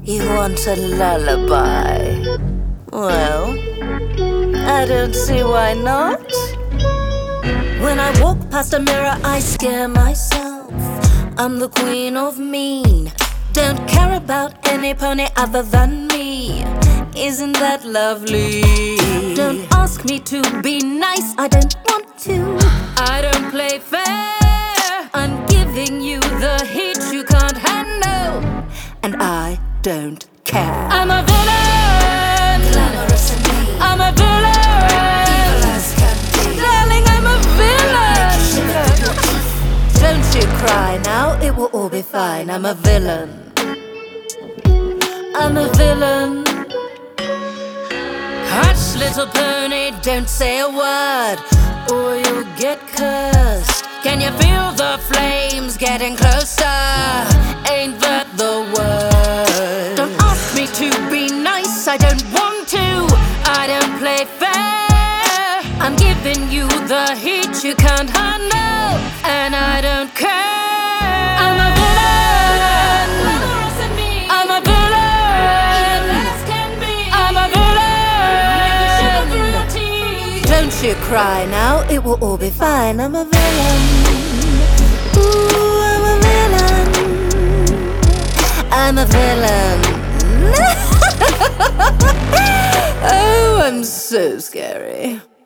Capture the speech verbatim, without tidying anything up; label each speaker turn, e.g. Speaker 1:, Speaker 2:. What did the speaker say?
Speaker 1: You want a lullaby? Well, I don't see why not. When I walk past a mirror, I scare myself. I'm the queen of mean. Don't care about any pony other than me. Isn't that lovely? Don't ask me to be nice, I don't want to. I don't play fair. I'm giving you the heat you can't handle, and I don't care. I'm a villain, glamorous and mean. I'm a villain, evil as can be. Darling, I'm a villain. Don't you cry now, it will all be fine. I'm a villain. I'm a villain. Hush, little pony, don't say a word, or you'll get cursed. Can you feel the flames getting closer? Ain't that the word? Don't ask me to be nice, I don't want to. I don't play fair. I'm giving you the heat you can't handle, and I don't care. I'm a villain. I'm a villain. I'm a villain. Don't you cry now, it will all be fine. I'm a villain. Ooh, I'm a villain. I'm a villain. Oh, I'm so scary.